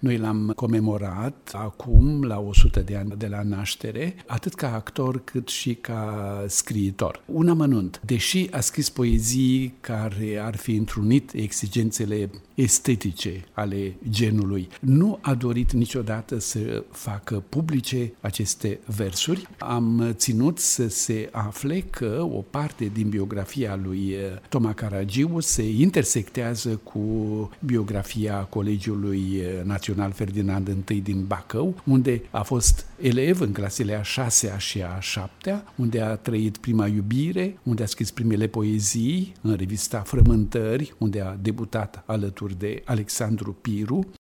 Noi l-am comemorat acum la 100 de ani de la naștere, atât ca actor cât și ca scriitor. Un amănunt, deși a scris poezii care ar fi întrunit exigențele estetice ale genului, nu a dorit niciodată să facă publice aceste versuri. Am ținut să se afle că o parte din biografia lui Toma Caragiu se intersectează cu biografia Colegiului Național Ferdinand I din Bacău, unde a fost elev în clasele a 6-a și a 7-a, unde a trăit prima iubire, unde a scris primele poezii în revista Frământări, unde a debutat alături de Alexandru Piru.